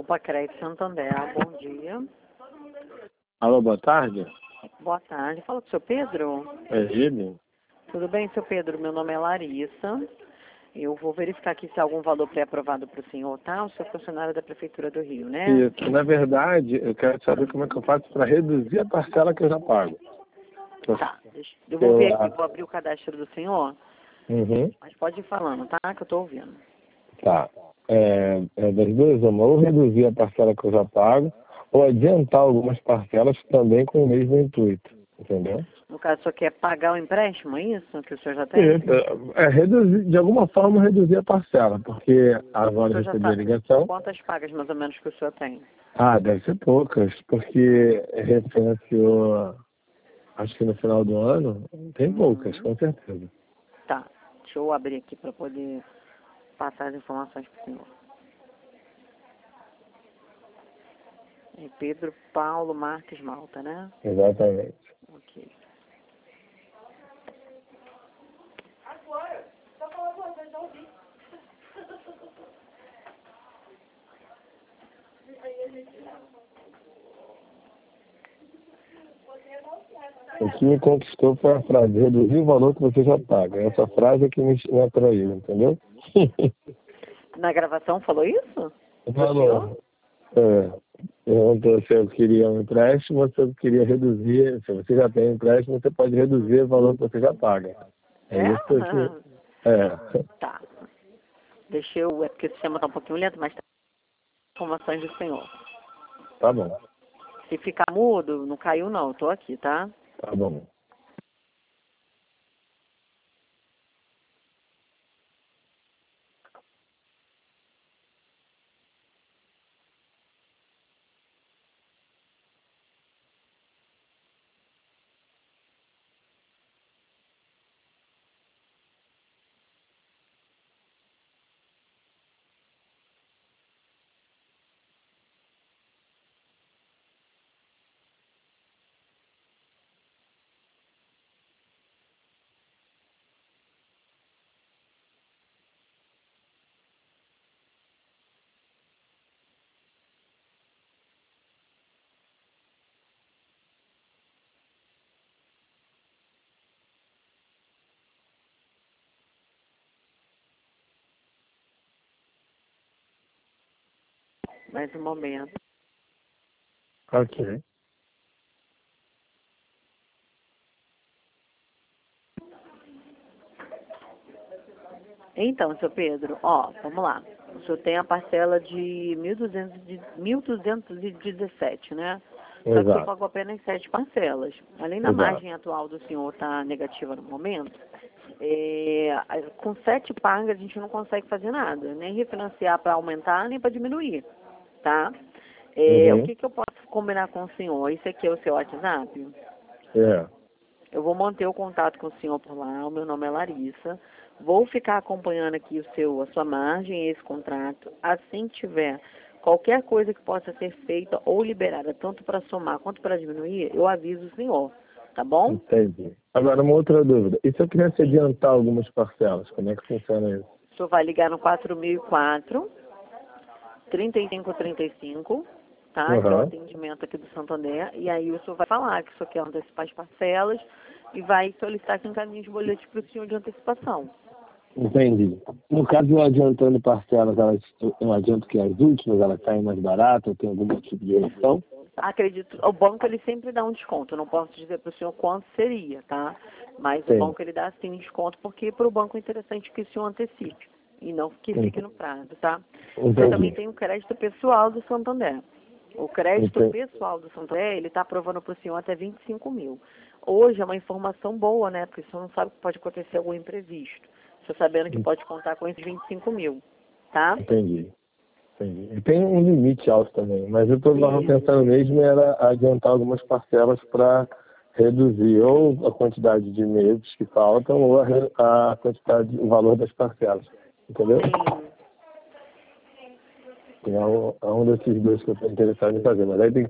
Opa, Crédito Santander, bom dia. Alô, boa tarde. Boa tarde. Fala com o seu Pedro? É ele? Tudo bem, seu Pedro? Meu nome é Larissa. Eu vou verificar aqui se há algum valor pré-aprovado para o senhor, tá? O senhor é funcionário da Prefeitura do Rio, né? Isso. Na verdade, eu quero saber como é que eu faço para reduzir a parcela que eu já pago. Tá. Eu vou ver aqui, vou abrir o cadastro do senhor. Uhum. Mas pode ir falando, tá? Que eu tô ouvindo. Tá. Das duas, uma, ou reduzir a parcela que eu já pago, ou adiantar algumas parcelas também com o mesmo intuito. Entendeu? No caso, o senhor quer pagar o empréstimo, é isso? Que o senhor já tem? Reduzir, de alguma forma, reduzir a parcela, porque agora eu O senhor já recebi a sabe ligação. quantas pagas mais ou menos que o senhor tem? Deve ser poucas, porque refinanciou, acho que no final do ano, tem poucas, com certeza. Tá. Deixa eu abrir aqui para poder passar as informações para o senhor. É Pedro Paulo Marques Malta, né? Exatamente. Ok. O que me conquistou foi a frase, reduzir o valor que você já paga. Essa frase é que me atraiu, entendeu? Na gravação falou isso? Falou. Perguntou se eu queria um empréstimo ou se eu queria reduzir. Se você já tem um empréstimo, você pode reduzir o valor que você já paga. É isso que... Tá. Deixa eu... É porque o sistema tá um pouquinho lento, mas tem informações do senhor. Tá bom. Se ficar mudo, não caiu não. Eu tô aqui, tá? Tá bom. Mais um momento. Ok. Então, seu Pedro, ó, vamos lá. O senhor tem a parcela de 1.217, né? Só que o senhor Exato. pagou apenas 7 parcelas. Além da margem atual do senhor estar negativa no momento, com 7 pagas a gente não consegue fazer nada, nem refinanciar para aumentar, nem para diminuir, tá? O que eu posso combinar com o senhor? Esse aqui é o seu WhatsApp? Eu vou manter o contato com o senhor por lá, o meu nome é Larissa. Vou ficar acompanhando aqui a sua margem, esse contrato. Assim que tiver qualquer coisa que possa ser feita ou liberada, tanto para somar quanto para diminuir, eu aviso o senhor, tá bom? Entendi. Agora, uma outra dúvida. E se eu quisesse adiantar algumas parcelas, como é que funciona isso? O senhor vai ligar no 4004 3535, tá? Que é o atendimento aqui do Santander. E aí o senhor vai falar que o senhor quer antecipar as parcelas e vai solicitar que encaminhe os boletos para o senhor de antecipação. Entendi. No caso, eu adiantando parcelas, eu adianto que as últimas, elas saem mais baratas, tem algum tipo de redução? Acredito, o banco ele sempre dá um desconto. Eu não posso dizer para o senhor quanto seria, tá? Mas Sim. o banco ele dá sim desconto porque para o banco é interessante que o senhor antecipe e não que fique no prazo, tá? Você também tem o crédito pessoal do Santander. O crédito pessoal do Santander, ele está aprovando para o senhor até 25 mil. Hoje é uma informação boa, né? Porque o senhor não sabe que pode acontecer algum imprevisto. O senhor sabendo que pode contar com esses 25 mil, tá? Entendi. E tem um limite alto também, mas eu estava pensando mesmo era adiantar algumas parcelas para reduzir ou a quantidade de meses que faltam ou a quantidade, o valor das parcelas, entendeu? Sim. É um desses dois que eu estou interessado em fazer, mas aí tem